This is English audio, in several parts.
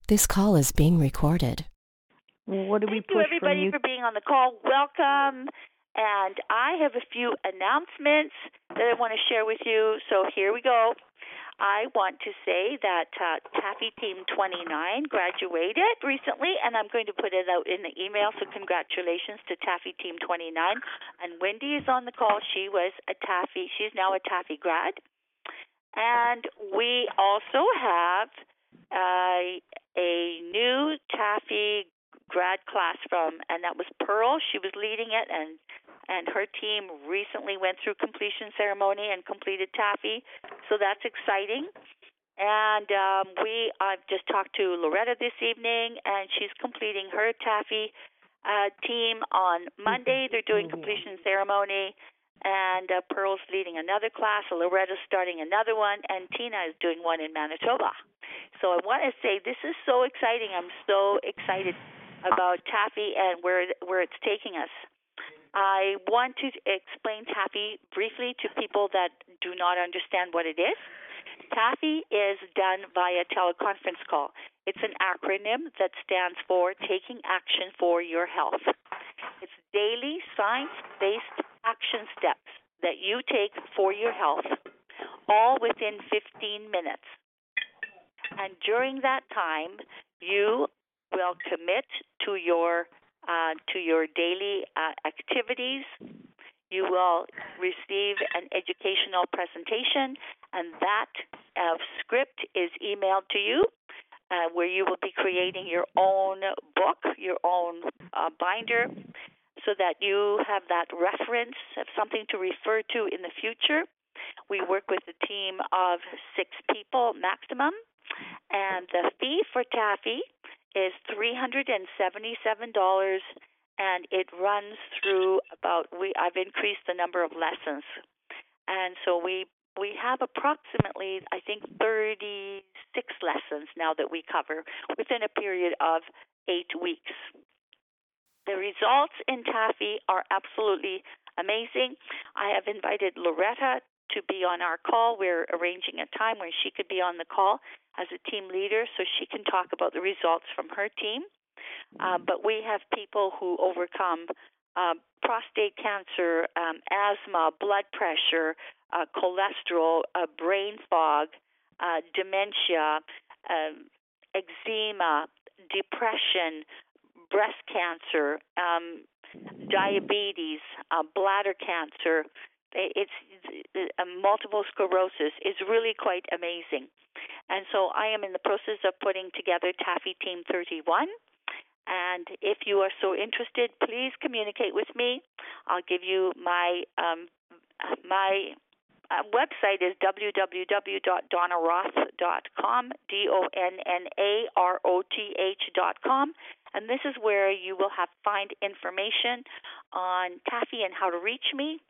This call is being recorded. What do we Thank you, push everybody, from you? for being on the call. Welcome. And I have a few announcements that I want to share with you. So here we go. I want to say that Taffy Team 29 graduated recently, and I'm going to put it out in the email. So congratulations to Taffy Team 29. And Wendy is on the call. She's now a Taffy grad. And we also have a new Taffy grad class and that was Pearl. She was leading it, and her team recently went through completion ceremony and completed Taffy, so that's exciting. And I've just talked to Loretta this evening, and she's completing her Taffy team on Monday. They're doing completion ceremony, and Pearl's leading another class. Loretta's starting another one, and Tina is doing one in Manitoba. So I want to say this is so exciting. I'm so excited about Taffy and where it's taking us. I want to explain Taffy briefly to people that do not understand what it is. Taffy is done via teleconference call. It's an acronym that stands for Taking Action for Your Health. It's daily science-based action steps that you take for your health, all within 15 minutes. And during that time, you will commit to your daily activities. You will receive an educational presentation, and that script is emailed to you, where you will be creating your own book, your own binder, so that you have that reference of something to refer to in the future. We work with a team of 6 people maximum, and the fee for Taffy is $377, and it runs through I've increased the number of lessons, and so we have approximately, I think, 36 lessons now that we cover within a period of 8 weeks. The results in Taffy are absolutely amazing. I have invited Loretta to be on our call. We're arranging a time when she could be on the call as a team leader so she can talk about the results from her team. But we have people who overcome prostate cancer, asthma, blood pressure, cholesterol, brain fog, dementia, eczema, depression, breast cancer, diabetes, bladder cancer. It's multiple sclerosis is really quite amazing. And so I am in the process of putting together Taffy Team 31. And if you are so interested, please communicate with me. I'll give you my website is www.donnaroth.com, DONNAROTH.com. And this is where you will find information on Taffy and how to reach me.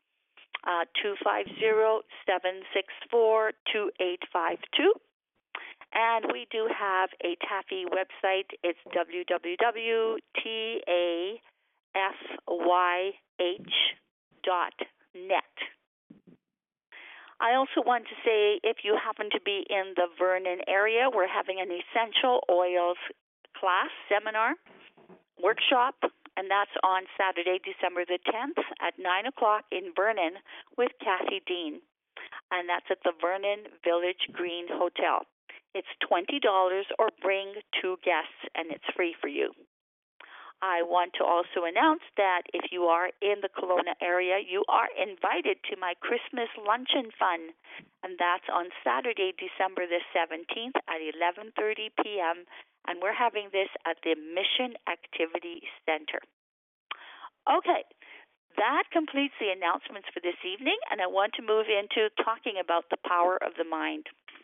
250-764-2852. And we do have a Taffy website. It's www.tafyh.net. I also want to say, if you happen to be in the Vernon area, we're having an essential oils class, seminar, workshop, and that's on Saturday, December the 10th at 9 o'clock in Vernon with Kathy Dean. And that's at the Vernon Village Green Hotel. It's $20 or bring 2 guests, and it's free for you. I want to also announce that if you are in the Kelowna area, you are invited to my Christmas Luncheon Fun, and that's on Saturday, December the 17th at 11:30 p.m., and we're having this at the Mission Activity Center. Okay, that completes the announcements for this evening, and I want to move into talking about the power of the mind.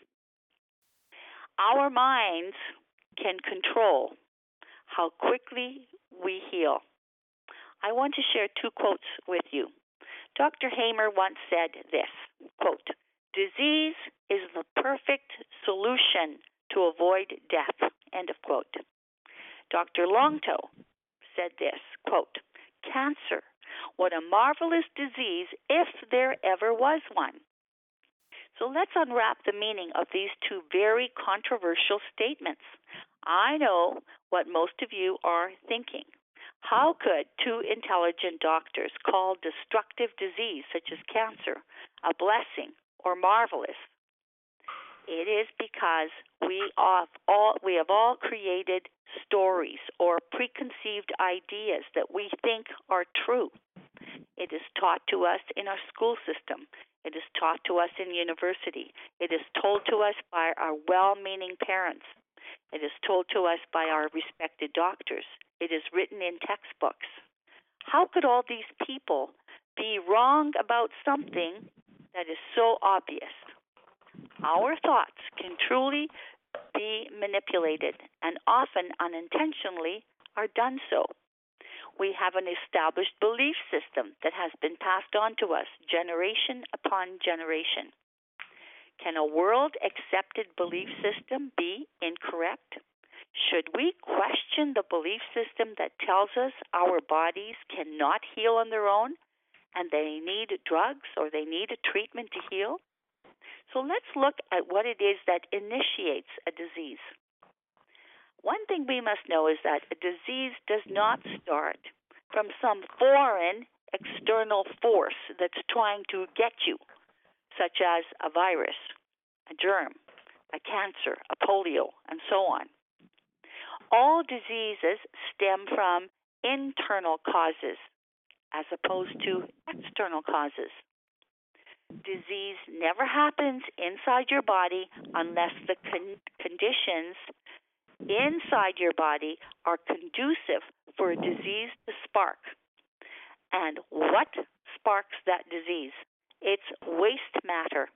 Our minds can control how quickly we heal. I want to share 2 quotes with you. Dr. Hamer once said this, quote, "Disease is the perfect solution to avoid death," end of quote. Dr. Longto said this, quote, "Cancer, what a marvelous disease if there ever was one." So let's unwrap the meaning of these 2 very controversial statements. I know what most of you are thinking. How could two intelligent doctors call destructive disease such as cancer a blessing or marvelous? It is because we have all created stories or preconceived ideas that we think are true. It is taught to us in our school system. It is taught to us in university. It is told to us by our well-meaning parents. It is told to us by our respected doctors. It is written in textbooks. How could all these people be wrong about something that is so obvious? Our thoughts can truly be manipulated and often unintentionally are done so. We have an established belief system that has been passed on to us generation upon generation. Can a world-accepted belief system be incorrect? Should we question the belief system that tells us our bodies cannot heal on their own and they need drugs or they need a treatment to heal? So let's look at what it is that initiates a disease. One thing we must know is that a disease does not start from some foreign external force that's trying to get you, such as a virus, a germ, a cancer, a polio, and so on. All diseases stem from internal causes as opposed to external causes. Disease never happens inside your body unless the conditions inside your body are conducive for a disease to spark. And what sparks that disease? It's waste matter.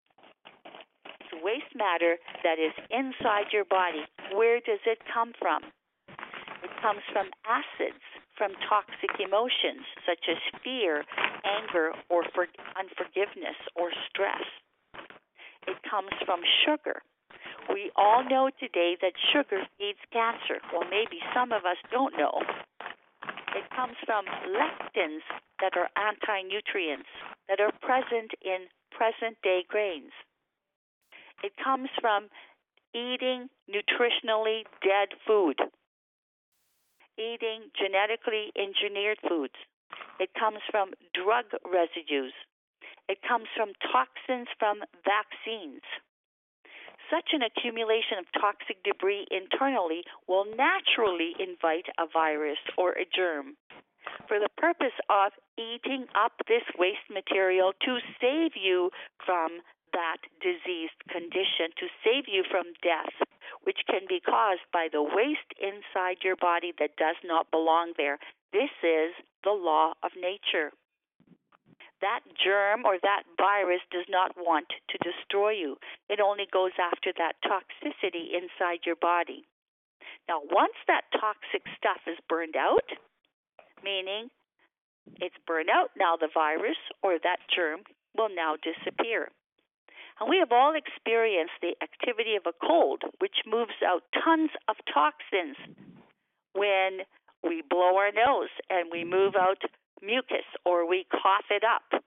It's waste matter that is inside your body. Where does it come from? It comes from acids, from toxic emotions such as fear, anger, or unforgiveness or stress. It comes from sugar. We all know today that sugar feeds cancer. Well, maybe some of us don't know. It comes from lectins that are anti-nutrients that are present in present-day grains. It comes from eating nutritionally dead food, eating genetically engineered foods. It comes from drug residues. It comes from toxins from vaccines. Such an accumulation of toxic debris internally will naturally invite a virus or a germ for the purpose of eating up this waste material to save you from that diseased condition, to save you from death, which can be caused by the waste inside your body that does not belong there. This is the law of nature. That germ or that virus does not want to destroy you. It only goes after that toxicity inside your body. Now, once that toxic stuff is burned out, meaning it's burned out, now the virus or that germ will now disappear. And we have all experienced the activity of a cold, which moves out tons of toxins when we blow our nose and we move out mucus or we cough it up.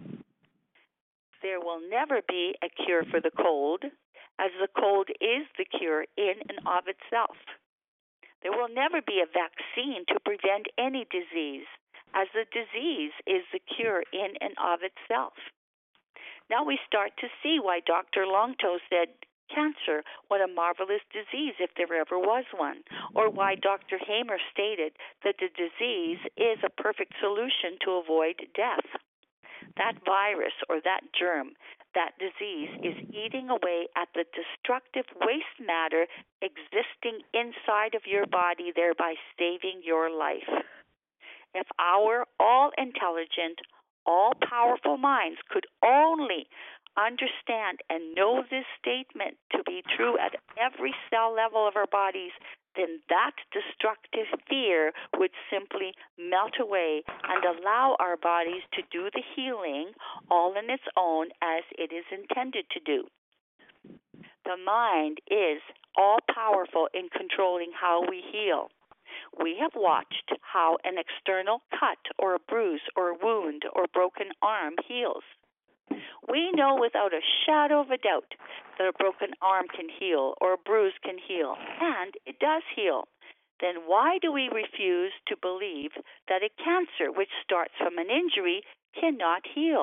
There will never be a cure for the cold, as the cold is the cure in and of itself. There will never be a vaccine to prevent any disease, as the disease is the cure in and of itself. Now we start to see why Dr. Longto said, cancer, what a marvelous disease if there ever was one, or why Dr. Hamer stated that the disease is a perfect solution to avoid death. That virus or that germ, that disease is eating away at the destructive waste matter existing inside of your body, thereby saving your life. If our all-intelligent, all-powerful minds could only understand and know this statement to be true at every cell level of our bodies, then that destructive fear would simply melt away and allow our bodies to do the healing all on its own as it is intended to do. The mind is all-powerful in controlling how we heal. We have watched how an external cut or a bruise or a wound or broken arm heals. We know without a shadow of a doubt that a broken arm can heal or a bruise can heal, and it does heal. Then why do we refuse to believe that a cancer which starts from an injury cannot heal?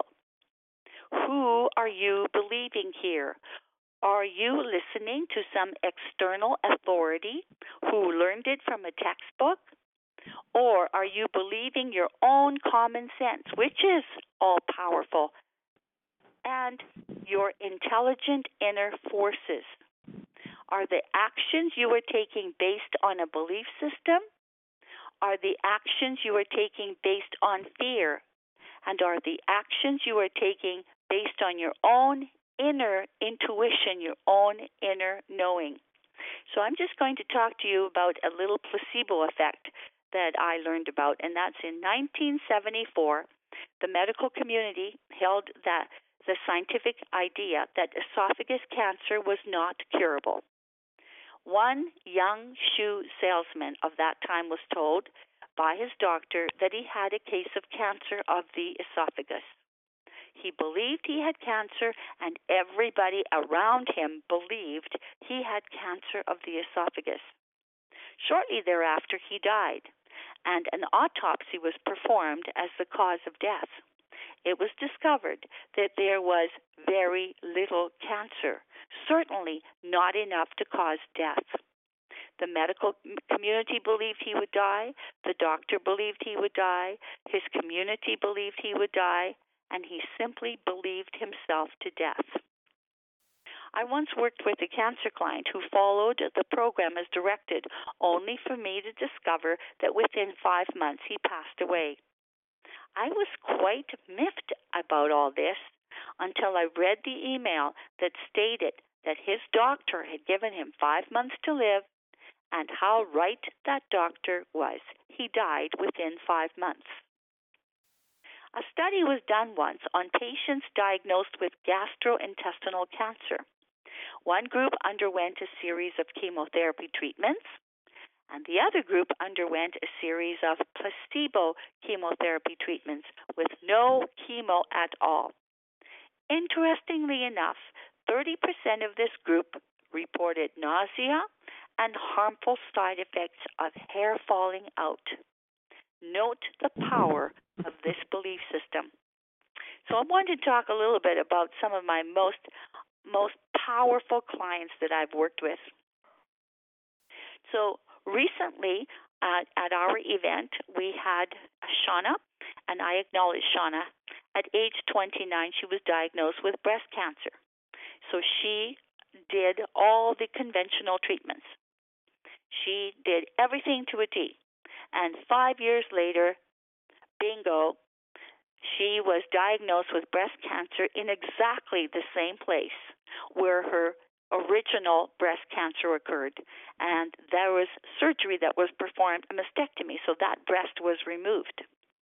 Who are you believing here? Are you listening to some external authority who learned it from a textbook? Or are you believing your own common sense, which is all powerful, and your intelligent inner forces? Are the actions you are taking based on a belief system? Are the actions you are taking based on fear? And are the actions you are taking based on your own inner intuition, your own inner knowing? So I'm just going to talk to you about a little placebo effect that I learned about, and that's in 1974. The medical community held that the scientific idea that esophagus cancer was not curable. One young shoe salesman of that time was told by his doctor that he had a case of cancer of the esophagus. He believed he had cancer, and everybody around him believed he had cancer of the esophagus. Shortly thereafter, he died, and an autopsy was performed as the cause of death. It was discovered that there was very little cancer, certainly not enough to cause death. The medical community believed he would die. The doctor believed he would die. His community believed he would die. And he simply believed himself to death. I once worked with a cancer client who followed the program as directed, only for me to discover that within 5 months he passed away. I was quite miffed about all this until I read the email that stated that his doctor had given him 5 months to live, and how right that doctor was. He died within 5 months. A study was done once on patients diagnosed with gastrointestinal cancer. One group underwent a series of chemotherapy treatments, and the other group underwent a series of placebo chemotherapy treatments with no chemo at all. Interestingly enough, 30% of this group reported nausea and harmful side effects of hair falling out. Note the power of this belief system. So I want to talk a little bit about some of my most powerful clients that I've worked with. So recently at our event, we had Shauna, and I acknowledge Shauna. At age 29, she was diagnosed with breast cancer. So she did all the conventional treatments. She did everything to a T. And 5 years later, bingo, she was diagnosed with breast cancer in exactly the same place where her original breast cancer occurred. And there was surgery that was performed, a mastectomy, so that breast was removed.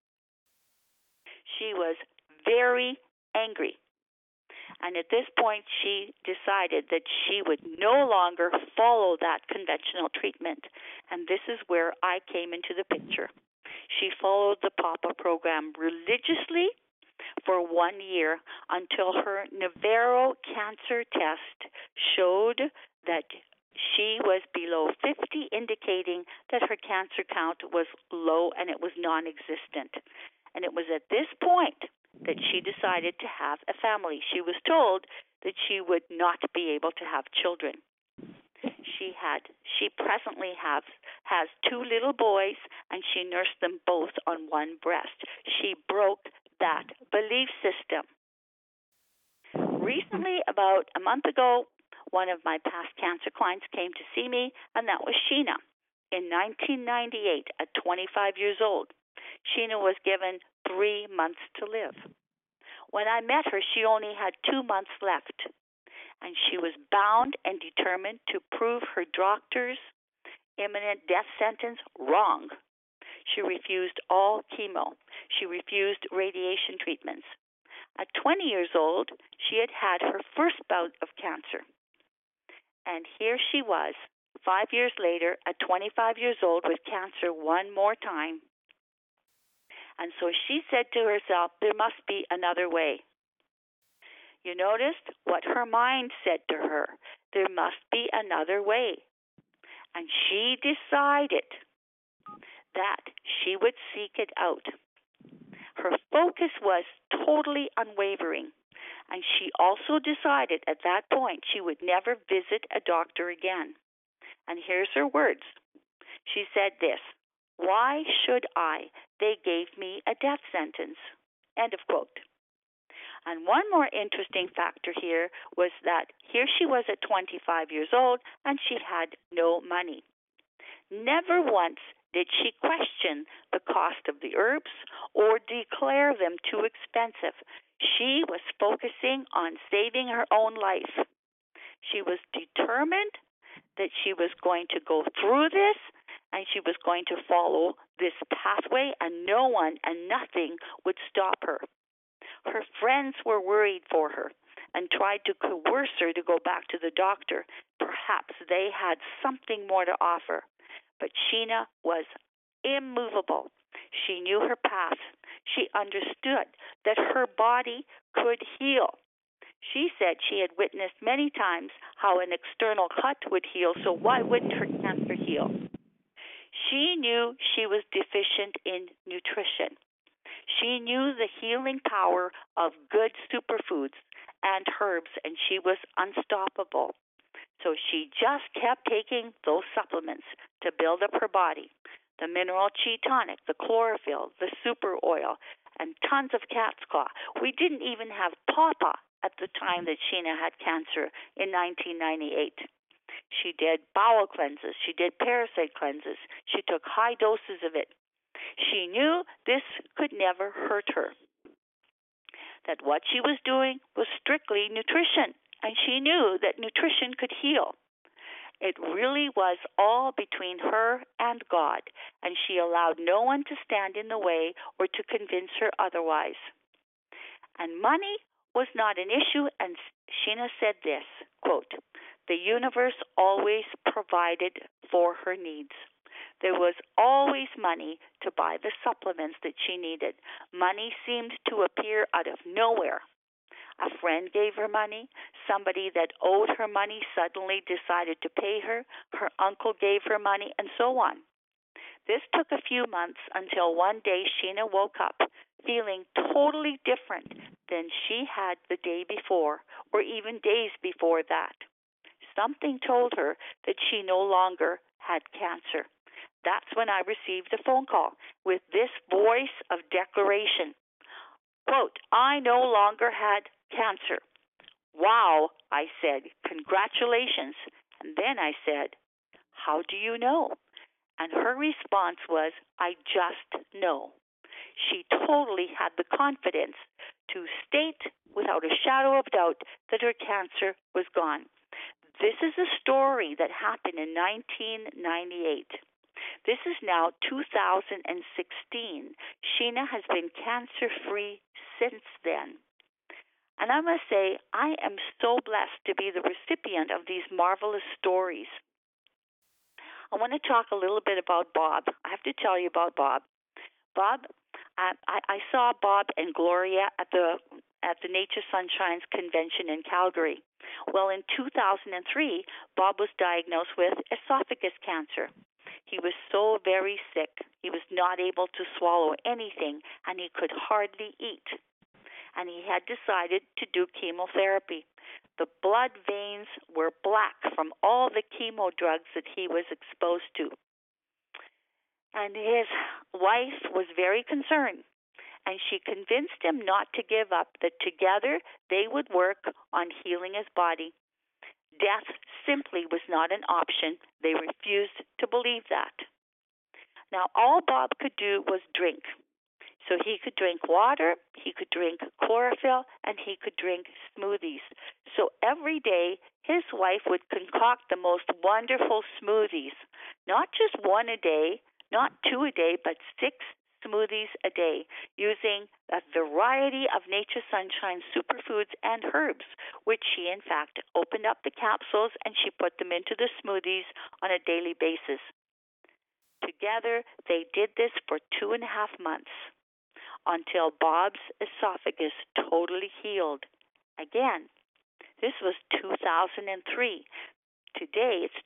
She was very angry. And at this point, she decided that she would no longer follow that conventional treatment. And this is where I came into the picture. She followed the PAPA program religiously for 1 year until her Navarro cancer test showed that she was below 50, indicating that her cancer count was low and it was non-existent. And it was at this point that she decided to have a family. She was told that she would not be able to have children. She presently has 2 little boys, and she nursed them both on one breast. She broke that belief system. Recently, about a month ago, one of my past cancer clients came to see me, and that was Sheena. In 1998, at 25 years old, Sheena was given 3 months to live. When I met her, she only had 2 months left, and she was bound and determined to prove her doctor's imminent death sentence wrong. She refused all chemo. She refused radiation treatments. At 20 years old, she had had her first bout of cancer. And here she was, 5 years later, at 25 years old, with cancer one more time. And so she said to herself, there must be another way. You noticed what her mind said to her. There must be another way. And she decided that she would seek it out. Her focus was totally unwavering. And she also decided at that point she would never visit a doctor again. And here's her words. She said this, "Why should I? They gave me a death sentence." End of quote. And one more interesting factor here was that here she was at 25 years old and she had no money. Never once did she question the cost of the herbs or declare them too expensive. She was focusing on saving her own life. She was determined that she was going to go through this and she was going to follow this pathway, and no one and nothing would stop her. Her friends were worried for her and tried to coerce her to go back to the doctor. Perhaps they had something more to offer. But Sheena was immovable. She knew her path. She understood that her body could heal. She said she had witnessed many times how an external cut would heal, so why wouldn't her cancer heal? She knew she was deficient in nutrition. She knew the healing power of good superfoods and herbs, and she was unstoppable. So she just kept taking those supplements to build up her body. The mineral chi tonic, the chlorophyll, the super oil, and tons of cat's claw. We didn't even have pawpaw at the time that Sheena had cancer in 1998. She did bowel cleanses. She did parasite cleanses. She took high doses of it. She knew this could never hurt her, that what she was doing was strictly nutrition, and she knew that nutrition could heal. It really was all between her and God, and she allowed no one to stand in the way or to convince her otherwise. And money was not an issue, and Sheena said this, quote, "The universe always provided for her needs. There was always money to buy the supplements that she needed. Money seemed to appear out of nowhere. A friend gave her money. Somebody that owed her money suddenly decided to pay her. Her uncle gave her money, and so on. This took a few months until one day Sheena woke up feeling totally different than she had the day before or even days before that. Something told her that she no longer had cancer. That's when I received a phone call with this voice of declaration. Quote, "I no longer had cancer." "Wow," I said. "Congratulations." And then I said, "How do you know?" And her response was, "I just know." She totally had the confidence to state without a shadow of doubt that her cancer was gone. This is a story that happened in 1998. This is now 2016. Sheena has been cancer-free since then. And I must say, I am so blessed to be the recipient of these marvelous stories. I want to talk a little bit about Bob. I have to tell you about Bob. Bob, I saw Bob and Gloria at the Nature Sunshines Convention in Calgary. Well, in 2003, Bob was diagnosed with esophagus cancer. He was so very sick. He was not able to swallow anything, and he could hardly eat. And he had decided to do chemotherapy. The blood veins were black from all the chemo drugs that he was exposed to. And his wife was very concerned, and she convinced him not to give up, that together they would work on healing his body. Death simply was not an option. They refused to believe that. Now, all Bob could do was drink. So he could drink water, he could drink chlorophyll, and he could drink smoothies. So every day, his wife would concoct the most wonderful smoothies. Not just one a day, not two a day, but 6 smoothies a day, using a variety of Nature Sunshine superfoods and herbs, which she, in fact, opened up the capsules and she put them into the smoothies on a daily basis. Together, they did this for 2.5 months until Bob's esophagus totally healed Again, this was 2003. Today, it's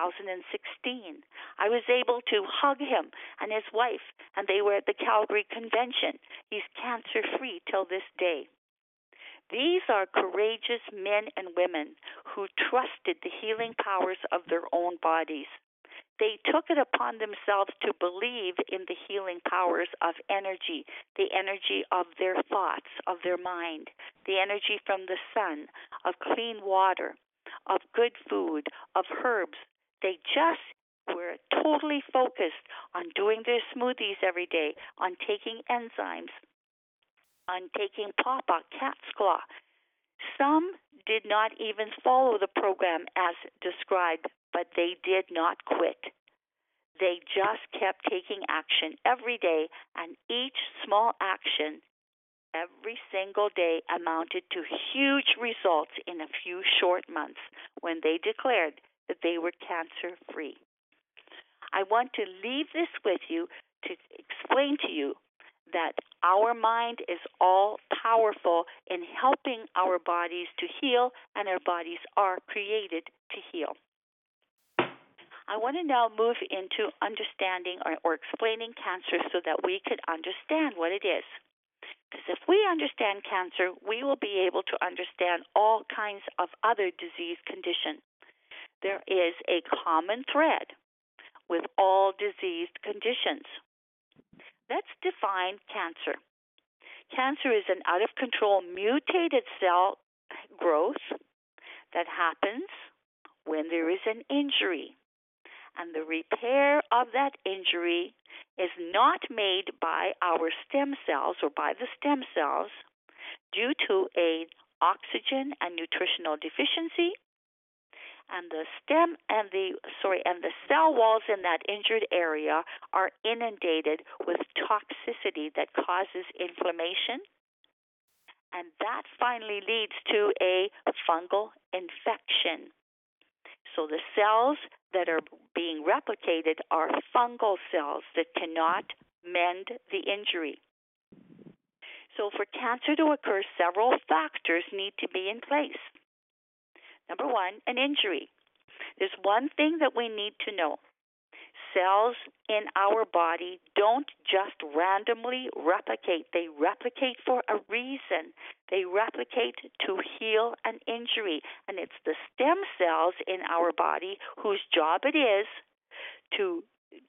2016. I was able to hug him and his wife, and they were at the Calgary Convention. He's cancer-free till this day. These are courageous men and women who trusted the healing powers of their own bodies. They took it upon themselves to believe in the healing powers of energy, the energy of their thoughts, of their mind, the energy from the sun, of clean water, of good food, of herbs. They just were totally focused on doing their smoothies every day, on taking enzymes, on taking pawpaw, cat's claw. Some did not even follow the program as described, but they did not quit. They just kept taking action every day, and each small action every single day amounted to huge results in a few short months when they declared that they were cancer-free. I want to leave this with you to explain to you that our mind is all powerful in helping our bodies to heal, and our bodies are created to heal. I want to now move into understanding or explaining cancer so that we can understand what it is. Because if we understand cancer, we will be able to understand all kinds of other disease conditions. There is a common thread with all diseased conditions. Let's define cancer. Cancer is an out-of-control mutated cell growth that happens when there is an injury. And the repair of that injury is not made by our stem cells or by the stem cells due to an oxygen and nutritional deficiency, and the cell walls in that injured area are inundated with toxicity that causes inflammation, and that finally leads to a fungal infection. So the cells that are being replicated are fungal cells that cannot mend the injury. So for cancer to occur, several factors need to be in place. Number one, an injury. There's one thing that we need to know. Cells in our body don't just randomly replicate. They replicate for a reason. They replicate to heal an injury. And it's the stem cells in our body whose job it is to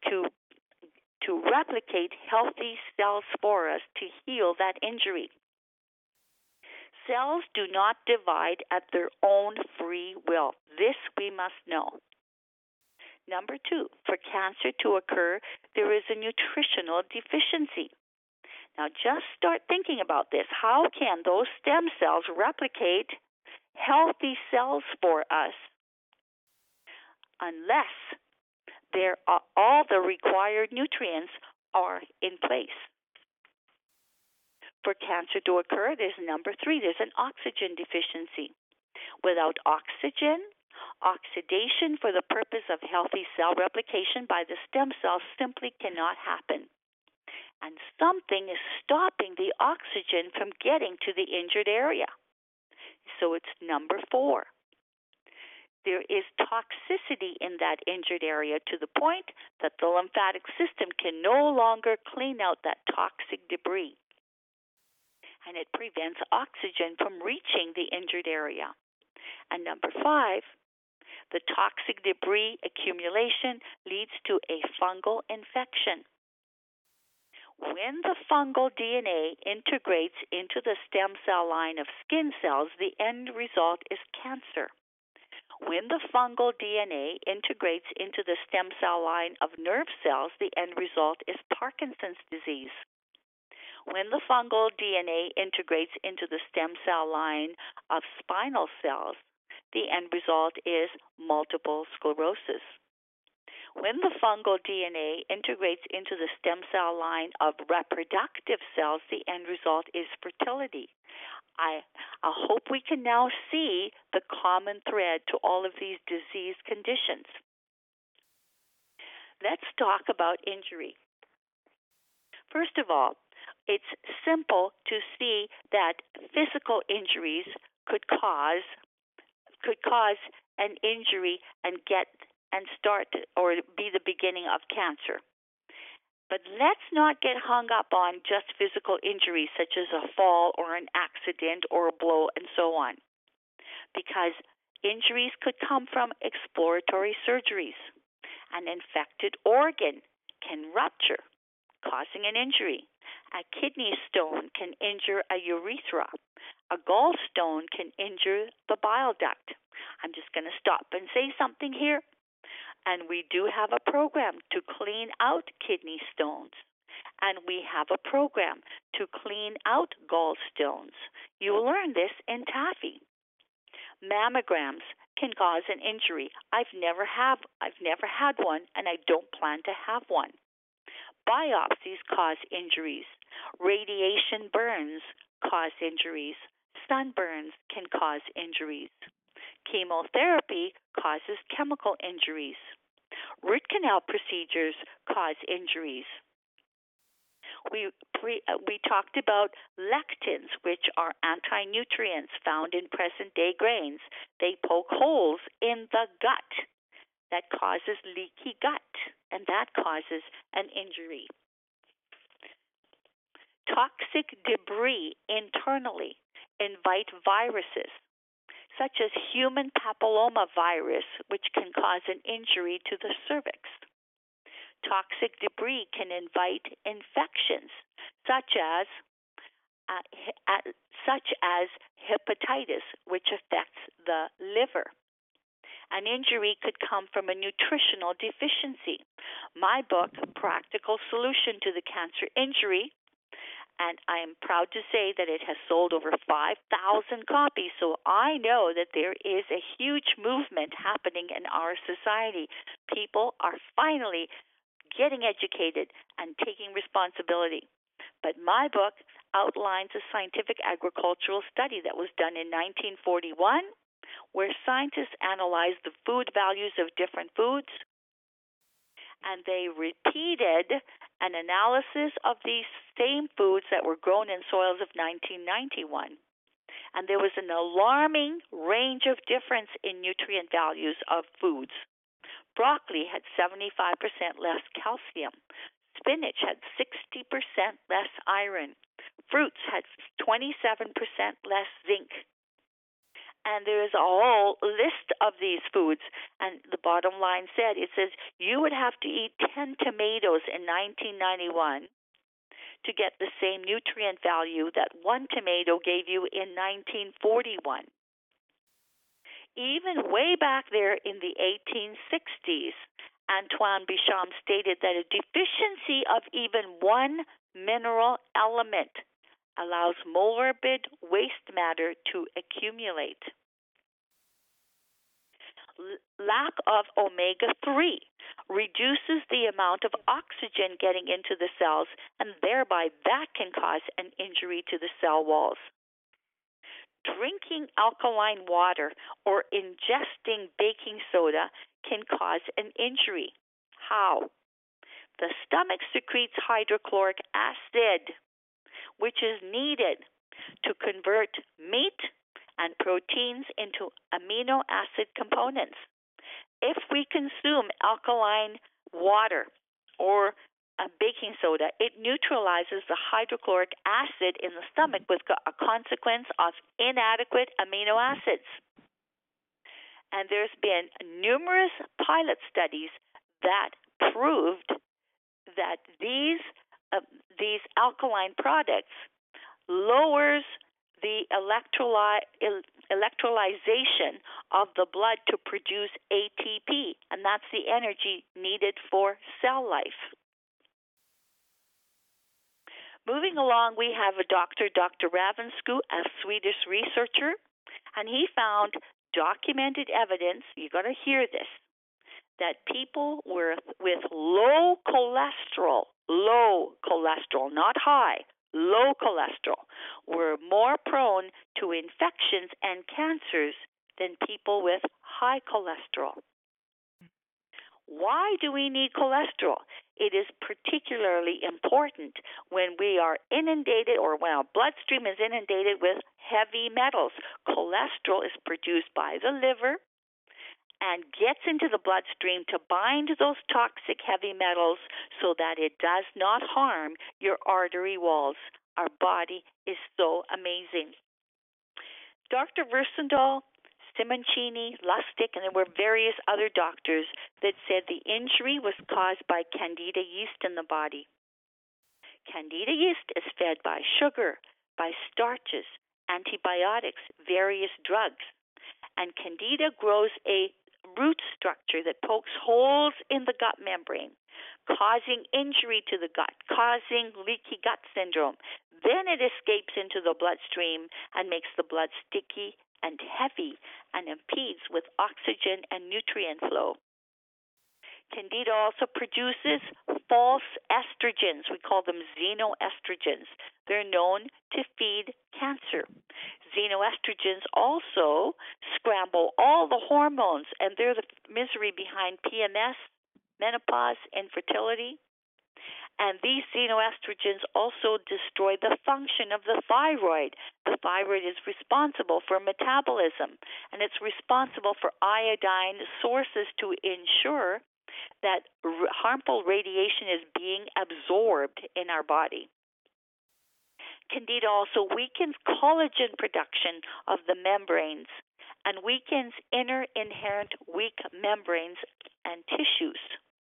replicate healthy cells for us to heal that injury. Cells do not divide at their own free will. This we must know. Number two, for cancer to occur, there is a nutritional deficiency. Now just start thinking about this. How can those stem cells replicate healthy cells for us unless all the required nutrients are in place? For cancer to occur, there's number three, there's an oxygen deficiency. Without oxygen, oxidation for the purpose of healthy cell replication by the stem cells simply cannot happen. And something is stopping the oxygen from getting to the injured area. So it's number four. There is toxicity in that injured area to the point that the lymphatic system can no longer clean out that toxic debris. And it prevents oxygen from reaching the injured area. And number five, the toxic debris accumulation leads to a fungal infection. When the fungal DNA integrates into the stem cell line of skin cells, the end result is cancer. When the fungal DNA integrates into the stem cell line of nerve cells, the end result is Parkinson's disease. When the fungal DNA integrates into the stem cell line of spinal cells, the end result is multiple sclerosis. When the fungal DNA integrates into the stem cell line of reproductive cells, the end result is fertility. I hope we can now see the common thread to all of these disease conditions. Let's talk about injury. First of all, it's simple to see that physical injuries could cause an injury and start or be the beginning of cancer. But let's not get hung up on just physical injuries such as a fall or an accident or a blow and so on, because injuries could come from exploratory surgeries. An infected organ can rupture, causing an injury. A kidney stone can injure a urethra. A gallstone can injure the bile duct. I'm just going to stop and say something here. And we do have a program to clean out kidney stones. And we have a program to clean out gallstones. You will learn this in TAFI. Mammograms can cause an injury. I've never had one, and I don't plan to have one. Biopsies cause injuries. Radiation burns cause injuries. Sunburns can cause injuries. Chemotherapy causes chemical injuries. Root canal procedures cause injuries. We talked about lectins, which are anti-nutrients found in present-day grains. They poke holes in the gut that causes leaky gut, and that causes an injury. Toxic debris internally invite viruses, such as human papillomavirus, which can cause an injury to the cervix. Toxic debris can invite infections, such as hepatitis, which affects the liver. An injury could come from a nutritional deficiency. My book, Practical Solution to the Cancer Injury, and I am proud to say that it has sold over 5,000 copies, so I know that there is a huge movement happening in our society. People are finally getting educated and taking responsibility. But my book outlines a scientific agricultural study that was done in 1941, where scientists analyzed the food values of different foods, and they repeated an analysis of these same foods that were grown in soils of 1991. And there was an alarming range of difference in nutrient values of foods. Broccoli had 75% less calcium. Spinach had 60% less iron. Fruits had 27% less zinc. And there is a whole list of these foods. And the bottom line says you would have to eat 10 tomatoes in 1991 to get the same nutrient value that one tomato gave you in 1941. Even way back there in the 1860s, Antoine Béchamp stated that a deficiency of even one mineral element allows morbid waste matter to accumulate. Lack of omega-3 reduces the amount of oxygen getting into the cells, and thereby that can cause an injury to the cell walls. Drinking alkaline water or ingesting baking soda can cause an injury. How? The stomach secretes hydrochloric acid, which is needed to convert meat and proteins into amino acid components. If we consume alkaline water or a baking soda, it neutralizes the hydrochloric acid in the stomach with a consequence of inadequate amino acids. And there's been numerous pilot studies that proved that these alkaline products lowers the electrolyzation of the blood to produce ATP, and that's the energy needed for cell life. Moving along, we have Dr. Ravensky, a Swedish researcher, and he found documented evidence, you got to hear this, that people with low cholesterol, not high, low cholesterol, were more prone to infections and cancers than people with high cholesterol. Why do we need cholesterol? It is particularly important when we are inundated or when our bloodstream is inundated with heavy metals. Cholesterol is produced by the liver and gets into the bloodstream to bind those toxic heavy metals so that it does not harm your artery walls. Our body is so amazing. Dr. Versendaal, Simoncini, Lustig, and there were various other doctors that said the injury was caused by candida yeast in the body. Candida yeast is fed by sugar, by starches, antibiotics, various drugs, and candida grows a root structure that pokes holes in the gut membrane, causing injury to the gut, causing leaky gut syndrome. Then it escapes into the bloodstream and makes the blood sticky and heavy and impedes with oxygen and nutrient flow. Candida also produces false estrogens. We call them xenoestrogens. They're known to feed cancer. Xenoestrogens also scramble all the hormones, and they're the misery behind PMS, menopause, infertility. And these xenoestrogens also destroy the function of the thyroid. The thyroid is responsible for metabolism, and it's responsible for iodine sources to ensure that harmful radiation is being absorbed in our body. Candida also weakens collagen production of the membranes and weakens inner inherent weak membranes and tissues.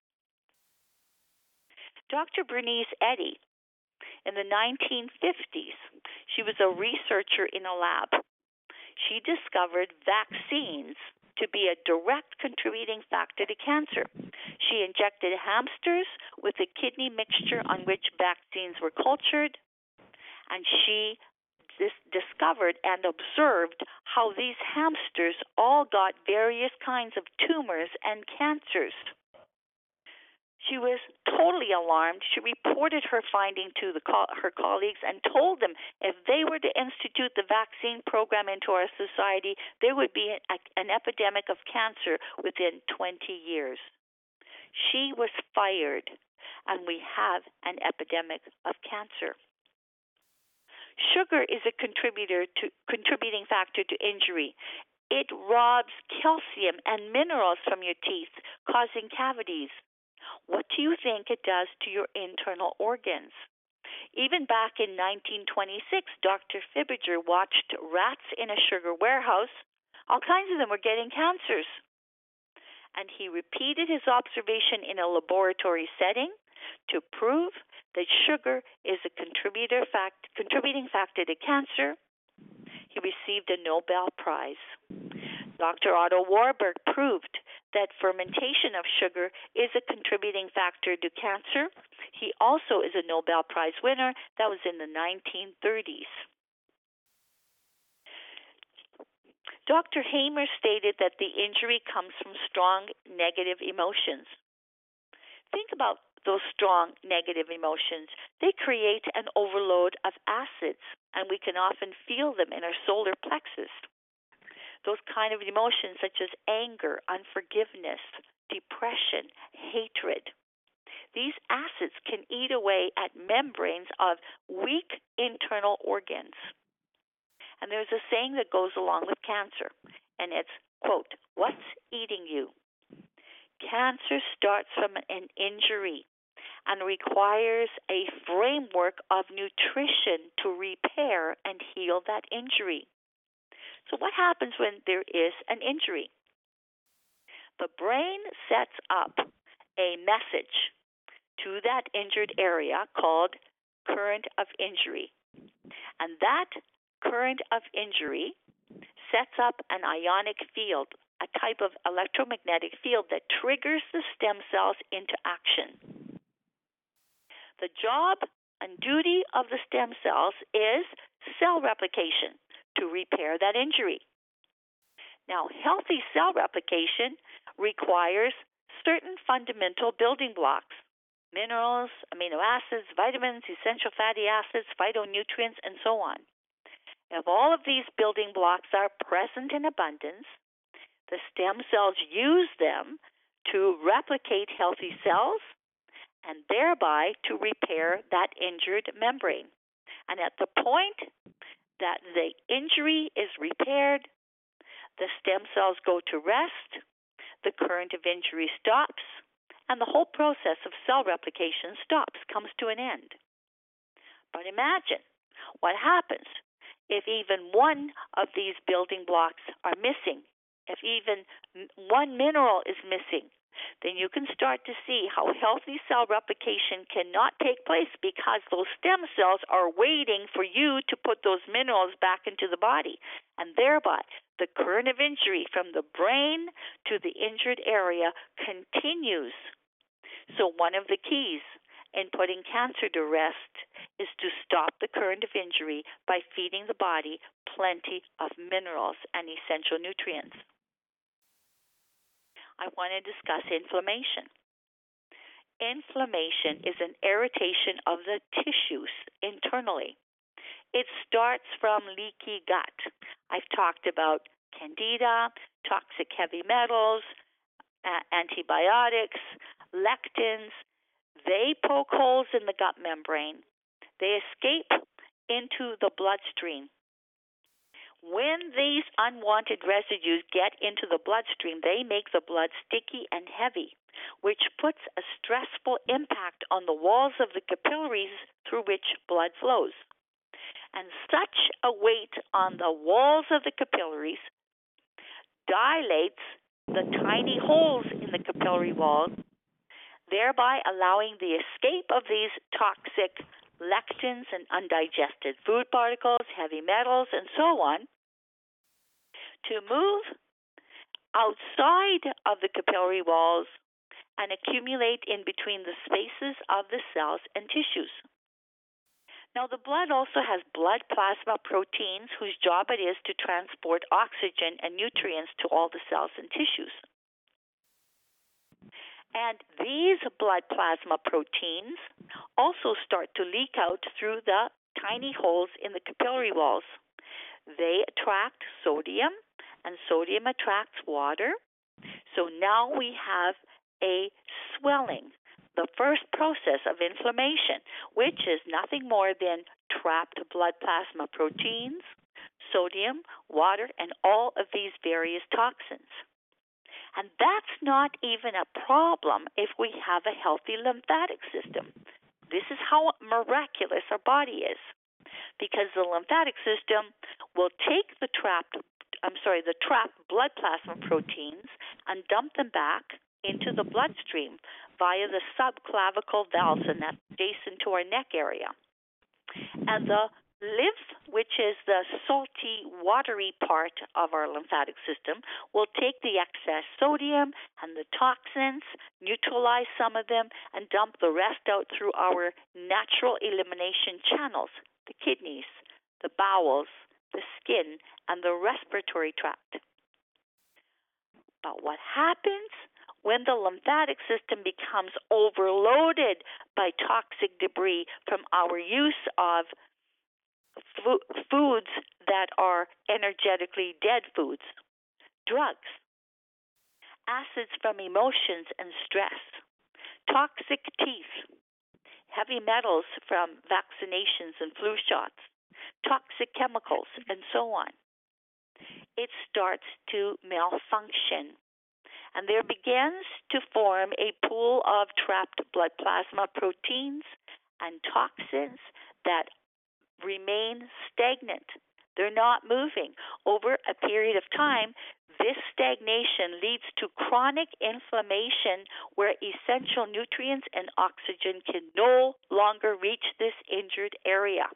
Dr. Bernice Eddy, in the 1950s, she was a researcher in a lab. She discovered vaccines to be a direct contributing factor to cancer. She injected hamsters with a kidney mixture on which vaccines were cultured, and she discovered and observed how these hamsters all got various kinds of tumors and cancers. She was totally alarmed. She reported her finding to her colleagues and told them if they were to institute the vaccine program into our society, there would be an epidemic of cancer within 20 years. She was fired, and we have an epidemic of cancer. Sugar is a contributing factor to injury. It robs calcium and minerals from your teeth, causing cavities. What do you think it does to your internal organs? Even back in 1926, Dr. Fibiger watched rats in a sugar warehouse. All kinds of them were getting cancers. And he repeated his observation in a laboratory setting to prove that sugar is a contributing factor to cancer. He received a Nobel Prize. Dr. Otto Warburg proved that fermentation of sugar is a contributing factor to cancer. He also is a Nobel Prize winner. That was in the 1930s. Dr. Hamer stated that the injury comes from strong negative emotions. Think about those strong negative emotions. They create an overload of acids, and we can often feel them in our solar plexus. Those kind of emotions such as anger, unforgiveness, depression, hatred. These acids can eat away at membranes of weak internal organs. And there's a saying that goes along with cancer, and it's, quote, "What's eating you?" Cancer starts from an injury and requires a framework of nutrition to repair and heal that injury. So what happens when there is an injury? The brain sets up a message to that injured area called current of injury. And that current of injury sets up an ionic field, a type of electromagnetic field that triggers the stem cells into action. The job and duty of the stem cells is cell replication to repair that injury. Now, healthy cell replication requires certain fundamental building blocks: minerals, amino acids, vitamins, essential fatty acids, phytonutrients, and so on. If all of these building blocks are present in abundance, the stem cells use them to replicate healthy cells and thereby to repair that injured membrane. And at the point that the injury is repaired, the stem cells go to rest, the current of injury stops, and the whole process of cell replication stops, comes to an end. But imagine what happens if even one of these building blocks are missing, if even one mineral is missing. Then you can start to see how healthy cell replication cannot take place because those stem cells are waiting for you to put those minerals back into the body. And thereby, the current of injury from the brain to the injured area continues. So one of the keys in putting cancer to rest is to stop the current of injury by feeding the body plenty of minerals and essential nutrients. I want to discuss inflammation. Inflammation is an irritation of the tissues internally. It starts from leaky gut. I've talked about candida, toxic heavy metals, antibiotics, lectins. They poke holes in the gut membrane. They escape into the bloodstream. When these unwanted residues get into the bloodstream, they make the blood sticky and heavy, which puts a stressful impact on the walls of the capillaries through which blood flows. And such a weight on the walls of the capillaries dilates the tiny holes in the capillary wall, thereby allowing the escape of these toxic lectins and undigested food particles, heavy metals, and so on, to move outside of the capillary walls and accumulate in between the spaces of the cells and tissues. Now, the blood also has blood plasma proteins whose job it is to transport oxygen and nutrients to all the cells and tissues. And these blood plasma proteins also start to leak out through the tiny holes in the capillary walls. They attract sodium, and sodium attracts water. So now we have a swelling, the first process of inflammation, which is nothing more than trapped blood plasma proteins, sodium, water, and all of these various toxins. And that's not even a problem if we have a healthy lymphatic system. This is how miraculous our body is, because the lymphatic system will take the trapped blood plasma proteins and dump them back into the bloodstream via the subclavicle valves, and that's adjacent to our neck area. And the lymph, which is the salty, watery part of our lymphatic system, will take the excess sodium and the toxins, neutralize some of them, and dump the rest out through our natural elimination channels, the kidneys, the bowels, the skin, and the respiratory tract. But what happens when the lymphatic system becomes overloaded by toxic debris from our use of foods that are energetically dead foods, drugs, acids from emotions and stress, toxic teeth, heavy metals from vaccinations and flu shots, toxic chemicals, and so on? It starts to malfunction. And there begins to form a pool of trapped blood plasma proteins and toxins that remain stagnant. They're not moving. Over a period of time, this stagnation leads to chronic inflammation where essential nutrients and oxygen can no longer reach this injured area.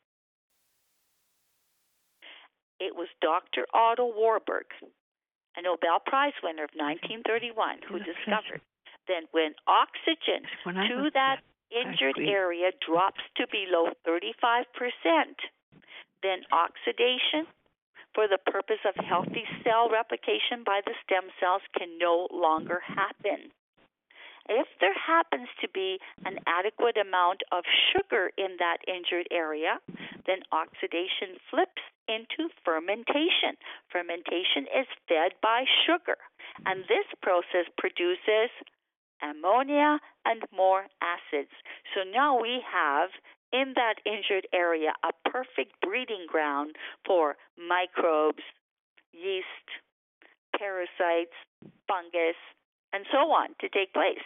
It was Dr. Otto Warburg, a Nobel Prize winner of 1931, who discovered that when oxygen to that injured area drops to below 35%, then oxidation for the purpose of healthy cell replication by the stem cells can no longer happen. If there happens to be an adequate amount of sugar in that injured area, then oxidation flips into fermentation. Fermentation is fed by sugar, and this process produces ammonia and more acids. So now we have in that injured area a perfect breeding ground for microbes, yeast, parasites, fungus, and so on to take place.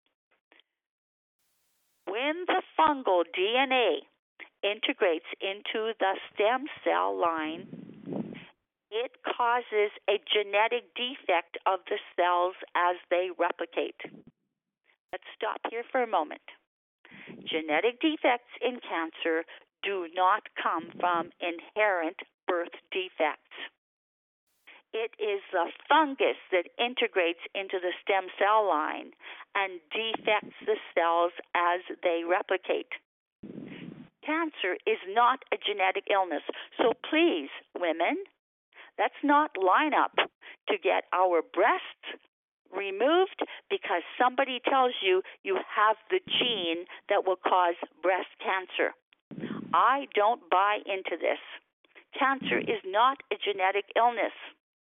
When the fungal DNA integrates into the stem cell line, it causes a genetic defect of the cells as they replicate. Let's stop here for a moment. Genetic defects in cancer do not come from inherent birth defects. It is the fungus that integrates into the stem cell line and defects the cells as they replicate. Cancer is not a genetic illness, so please, women, let's not line up to get our breasts removed because somebody tells you you have the gene that will cause breast cancer. I don't buy into this. Cancer is not a genetic illness.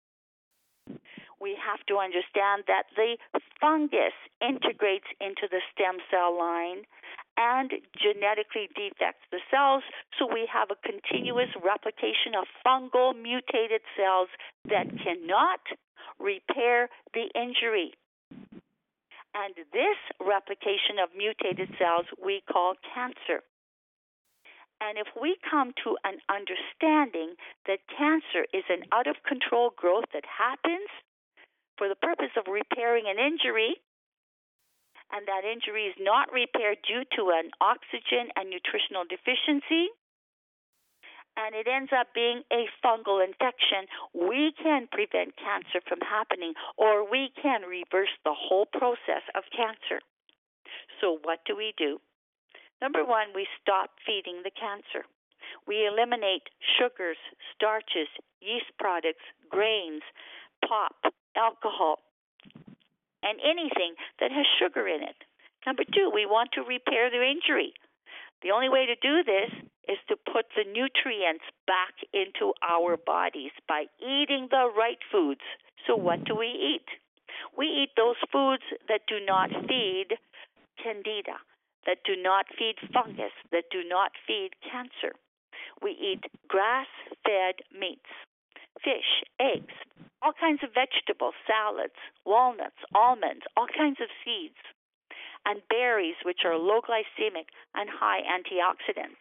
We have to understand that the fungus integrates into the stem cell line and genetically defects the cells, so we have a continuous replication of fungal mutated cells that cannot repair the injury. And this replication of mutated cells we call cancer. And if we come to an understanding that cancer is an out-of-control growth that happens for the purpose of repairing an injury, and that injury is not repaired due to an oxygen and nutritional deficiency, and it ends up being a fungal infection, we can prevent cancer from happening, or we can reverse the whole process of cancer. So what do? Number one, we stop feeding the cancer. We eliminate sugars, starches, yeast products, grains, pop, alcohol, and anything that has sugar in it. Number two, we want to repair the injury. The only way to do this is to put the nutrients back into our bodies by eating the right foods. So what do we eat? We eat those foods that do not feed candida, that do not feed fungus, that do not feed cancer. We eat grass-fed meats, fish, eggs, all kinds of vegetables, salads, walnuts, almonds, all kinds of seeds, and berries, which are low glycemic and high antioxidant.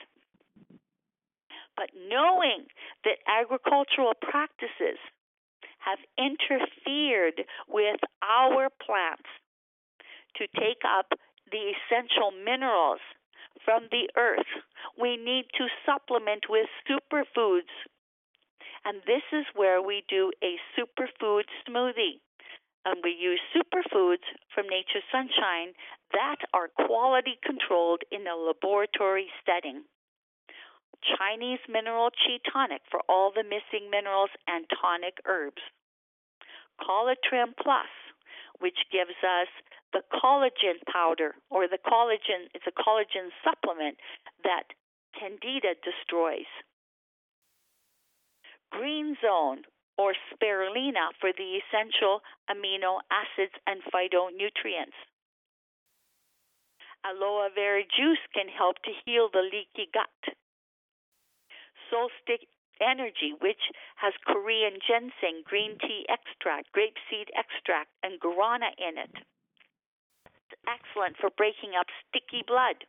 But knowing that agricultural practices have interfered with our plants to take up the essential minerals from the earth, we need to supplement with superfoods. And this is where we do a superfood smoothie. And we use superfoods from Nature's Sunshine that are quality controlled in a laboratory setting. Chinese mineral chi tonic for all the missing minerals and tonic herbs. Collagen Plus, which gives us the collagen powder, or the collagen, it's a collagen supplement that Candida destroys. Green Zone, or spirulina, for the essential amino acids and phytonutrients. Aloe vera juice can help to heal the leaky gut. Solstick Energy, which has Korean ginseng, green tea extract, grapeseed extract, and guarana in it. It's excellent for breaking up sticky blood.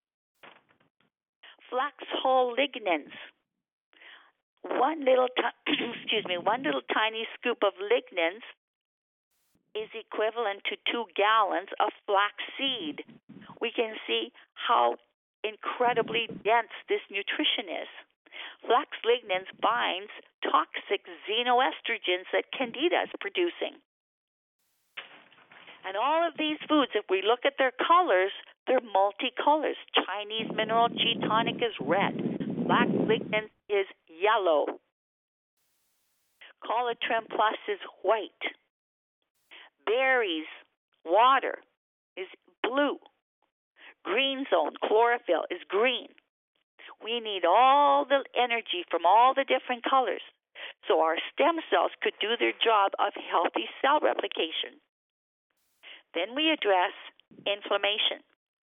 Flax hull lignans. One little tiny scoop of lignans is equivalent to 2 gallons of flax seed. We can see how incredibly dense this nutrition is. Flax lignans binds toxic xenoestrogens that Candida is producing. And all of these foods, if we look at their colors, they're multicolors. Chinese mineral chi tonic is red. Flax lignans is yellow. Collagen Plus is white. Berries, water, is blue. Green Zone, chlorophyll, is green. We need all the energy from all the different colors so our stem cells could do their job of healthy cell replication. Then we address inflammation.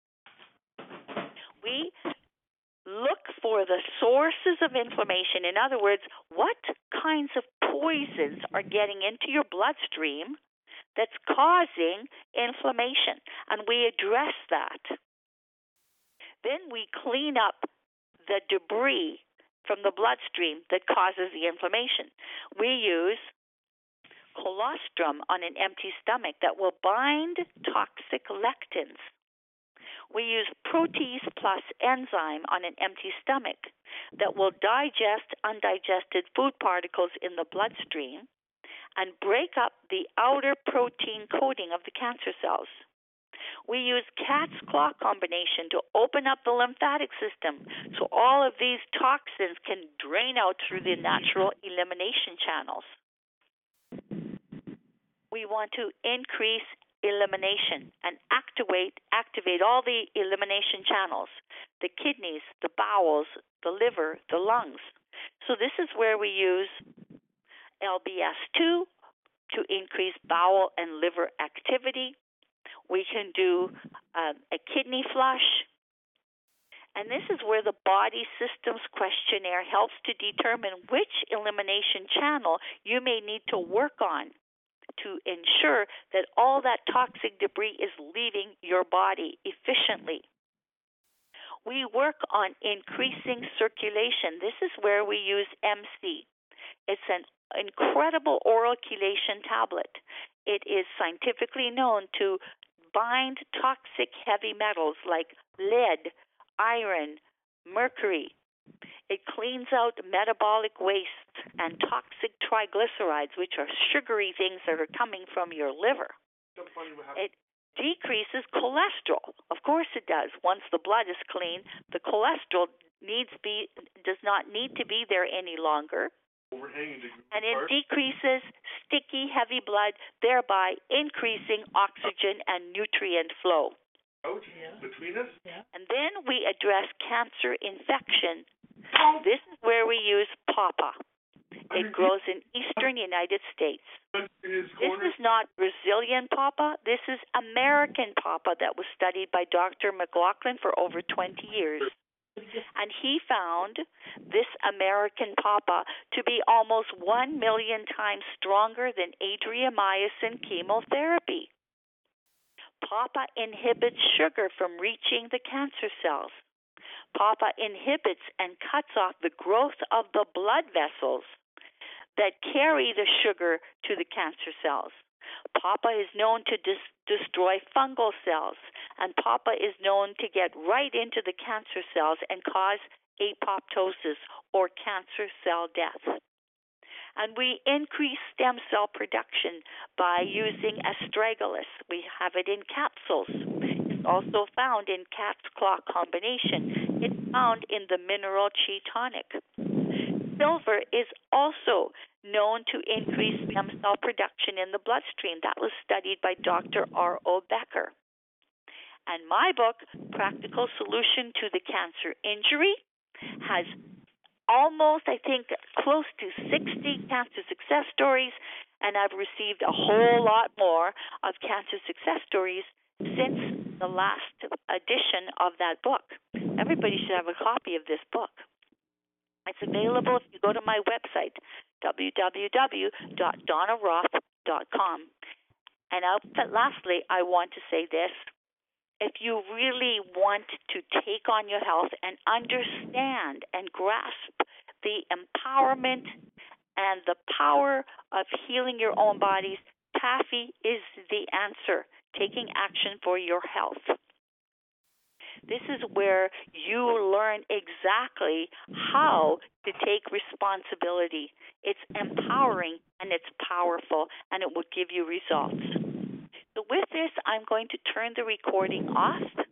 We look for the sources of inflammation. In other words, what kinds of poisons are getting into your bloodstream that's causing inflammation, and we address that. Then we clean up the debris from the bloodstream that causes the inflammation. We use colostrum on an empty stomach that will bind toxic lectins. We use protease plus enzyme on an empty stomach that will digest undigested food particles in the bloodstream and break up the outer protein coating of the cancer cells. We use cat's claw combination to open up the lymphatic system so all of these toxins can drain out through the natural elimination channels. We want to increase elimination and activate all the elimination channels, the kidneys, the bowels, the liver, the lungs. So this is where we use LBS2 to increase bowel and liver activity. We can do a kidney flush. And this is where the Body Systems Questionnaire helps to determine which elimination channel you may need to work on to ensure that all that toxic debris is leaving your body efficiently. We work on increasing circulation. This is where we use MC. It's an incredible oral chelation tablet. It is scientifically known to bind toxic heavy metals like lead, iron, mercury. It cleans out metabolic waste and toxic triglycerides, which are sugary things that are coming from your liver. It decreases cholesterol. Of course it does. Once the blood is clean, the cholesterol does not need to be there any longer. And it decreases sticky, heavy blood, thereby increasing oxygen and nutrient flow. Between us? And then we address cancer infection. This is where we use pawpaw. It grows in eastern United States. This is not Brazilian pawpaw. This is American pawpaw that was studied by Dr. McLaughlin for over 20 years. And he found this American pawpaw to be almost 1 million times stronger than adriamycin chemotherapy. Pawpaw inhibits sugar from reaching the cancer cells. Pawpaw inhibits and cuts off the growth of the blood vessels that carry the sugar to the cancer cells. Pawpaw is known to destroy fungal cells, and pawpaw is known to get right into the cancer cells and cause apoptosis or cancer cell death. And we increase stem cell production by using astragalus. We have it in capsules. It's also found in cat's claw combination. It's found in the mineral Chi tonic. Silver is also known to increase stem cell production in the bloodstream. That was studied by Dr. R.O. Becker. And my book, Practical Solution to the Cancer Injury, has almost, I think, close to 60 cancer success stories, and I've received a whole lot more of cancer success stories since the last edition of that book. Everybody should have a copy of this book. It's available if you go to my website, www.donnaroth.com. And lastly, I want to say this. If you really want to take on your health and understand and grasp the empowerment and the power of healing your own bodies, Taffy is the answer, taking action for your health. This is where you learn exactly how to take responsibility. It's empowering and it's powerful, and it will give you results. So with this, I'm going to turn the recording off,